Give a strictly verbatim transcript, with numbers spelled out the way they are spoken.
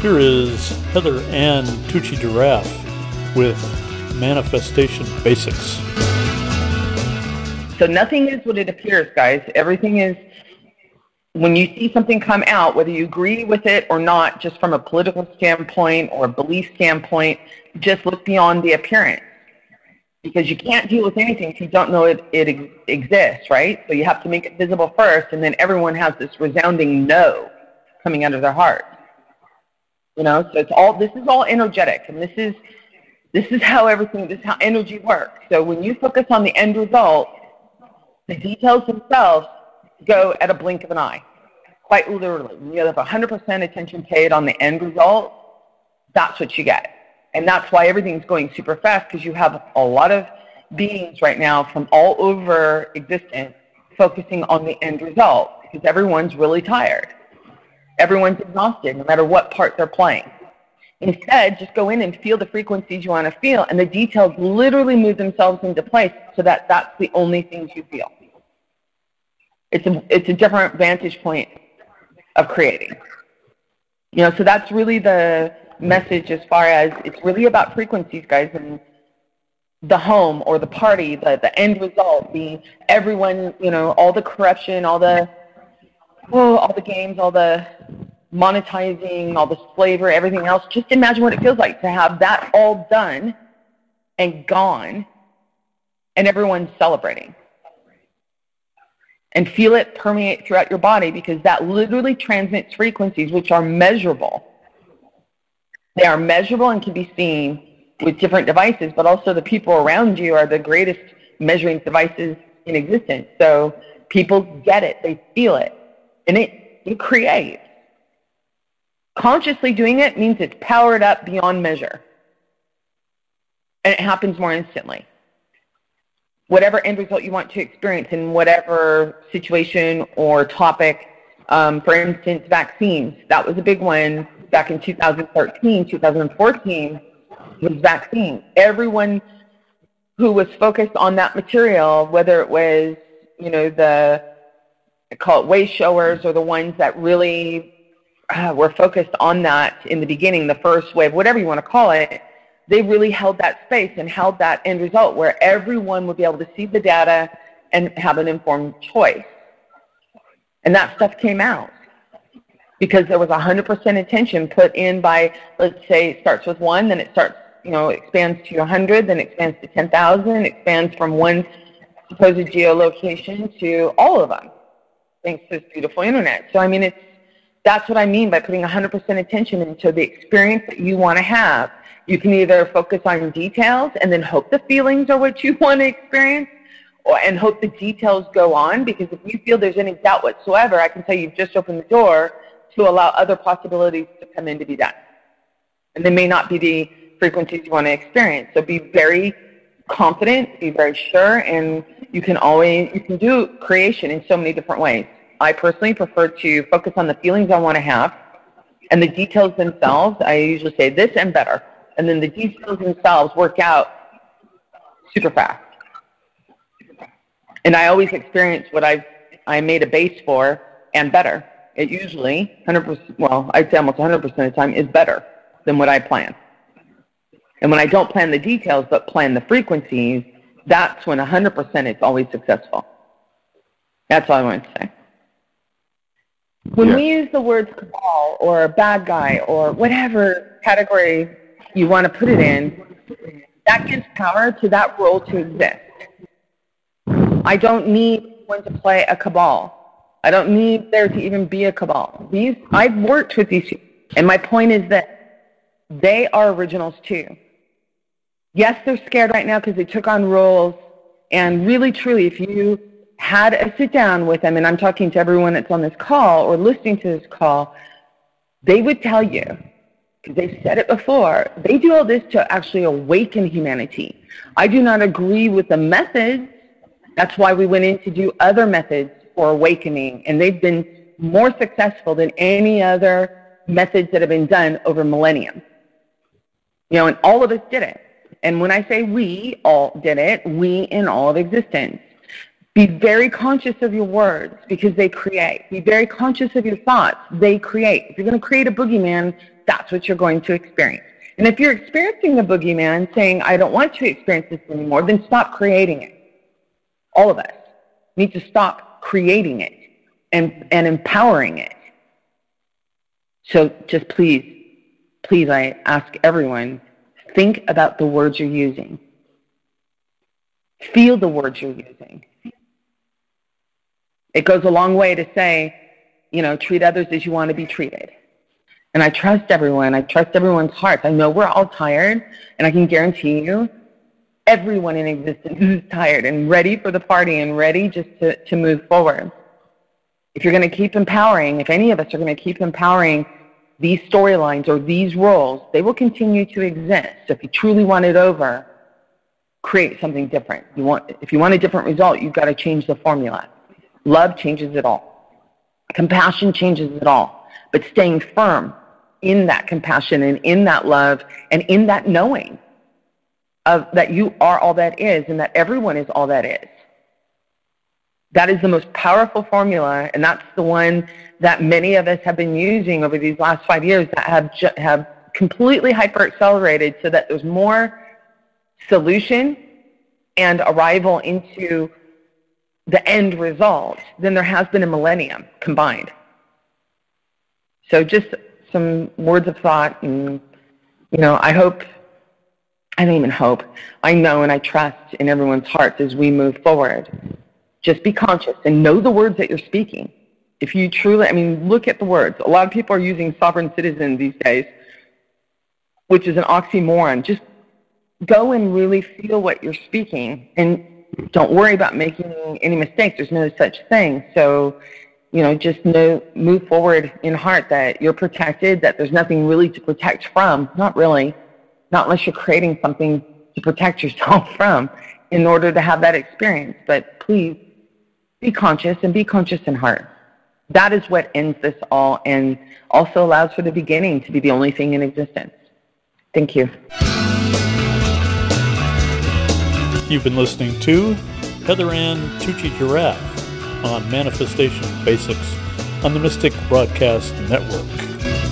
Here is Heather Ann Tucci Giraffe with Manifestation Basics. So nothing is what it appears, guys. Everything is, when you see something come out, whether you agree with it or not, just from a political standpoint or a belief standpoint, just look beyond the appearance. Because you can't deal with anything if you don't know it, it ex- exists, right? So you have to make it visible first, and then everyone has this resounding no coming out of their heart. You know, so it's all, this is all energetic, and this is this is how everything, this is how energy works. So when you focus on the end result, the details themselves go at a blink of an eye, quite literally. When you have one hundred percent attention paid on the end result, that's what you get. And that's why everything's going super fast, because you have a lot of beings right now from all over existence focusing on the end result, because everyone's really tired. Everyone's exhausted, no matter what part they're playing. Instead, just go in and feel the frequencies you want to feel, and the details literally move themselves into place so that that's the only things you feel. It's a, it's a different vantage point of creating. You know, so that's really the message as far as it's really about frequencies, guys, and the home or the party, the, the end result being everyone, you know, all the corruption, all the Oh, all the games, all the monetizing, all the slavery, everything else. Just imagine what it feels like to have that all done and gone, and everyone's celebrating. And feel it permeate throughout your body, because that literally transmits frequencies which are measurable. They are measurable and can be seen with different devices, but also the people around you are the greatest measuring devices in existence. So people get it, they feel it. And it, it creates. Consciously doing it means it's powered up beyond measure. And it happens more instantly. Whatever end result you want to experience in whatever situation or topic, um, for instance, vaccines. That was a big one back in two thousand thirteen, two thousand fourteen, was vaccines. Everyone who was focused on that material, whether it was, you know, the I call it way showers, or the ones that really uh, were focused on that in the beginning, the first wave, whatever you want to call it, they really held that space and held that end result where everyone would be able to see the data and have an informed choice. And that stuff came out because there was one hundred percent attention put in by, let's say, it starts with one, then it starts, you know, expands to one hundred, then expands to ten thousand, expands from one supposed geolocation to all of them. Thanks to this beautiful internet. So, I mean, it's that's what I mean by putting one hundred percent attention into the experience that you want to have. You can either focus on details and then hope the feelings are what you want to experience, or and hope the details go on, because if you feel there's any doubt whatsoever, I can tell you you've just opened the door to allow other possibilities to come in to be done. And they may not be the frequencies you want to experience. So be very confident, be very sure, and you can always, you can do creation in so many different ways. I personally prefer to focus on the feelings I want to have, and the details themselves, I usually say this and better. And then the details themselves work out super fast. And I always experience what I've I made a base for and better. It usually, one hundred percent, well, I'd say almost one hundred percent of the time is better than what I plan. And when I don't plan the details but plan the frequencies, that's when one hundred percent it's always successful. That's all I wanted to say. When yeah. we use the words cabal or bad guy or whatever category you want to put it in, that gives power to that role to exist. I don't need one to play a cabal. I don't need there to even be a cabal. These I've worked with these people, and my point is that they are originals too. Yes, they're scared right now because they took on roles, and really, truly, if you had a sit down with them, and I'm talking to everyone that's on this call or listening to this call, they would tell you, because they've said it before, they do all this to actually awaken humanity. I do not agree with the methods. That's why we went in to do other methods for awakening, and they've been more successful than any other methods that have been done over millennium. You know, and all of us did it. And when I say we all did it, we in all of existence. Be very conscious of your words because they create. Be very conscious of your thoughts. They create. If you're going to create a boogeyman, that's what you're going to experience. And if you're experiencing the boogeyman saying, I don't want to experience this anymore, then stop creating it. All of us need to stop creating it and, and empowering it. So just please, please, I ask everyone, think about the words you're using. Feel the words you're using. It goes a long way to say, you know, treat others as you want to be treated. And I trust everyone. I trust everyone's hearts. I know we're all tired, and I can guarantee you everyone in existence is tired and ready for the party and ready just to, to move forward. If you're going to keep empowering, if any of us are going to keep empowering these storylines or these roles, they will continue to exist. So if you truly want it over, create something different. You want, if you want a different result, you've got to change the formula. Love changes it all. Compassion changes it all. But staying firm in that compassion and in that love and in that knowing of that you are all that is and that everyone is all that is. That is the most powerful formula, and that's the one that many of us have been using over these last five years that have ju- have completely hyper-accelerated so that there's more solution and arrival into the end result than there has been in millennium combined. So just some words of thought, and, you know, I hope, I don't even hope, I know and I trust in everyone's hearts as we move forward. Just be conscious and know the words that you're speaking. If you truly, I mean, look at the words. A lot of people are using sovereign citizen these days, which is an oxymoron. Just go and really feel what you're speaking, and don't worry about making any mistakes. There's no such thing. So, you know, just know, move forward in heart that you're protected, that there's nothing really to protect from. Not really. Not unless you're creating something to protect yourself from in order to have that experience. But please, be conscious and be conscious in heart. That is what ends this all and also allows for the beginning to be the only thing in existence. Thank you. You've been listening to Heather Ann Tucci Giraffe on Manifestation Basics on the Mystic Broadcast Network.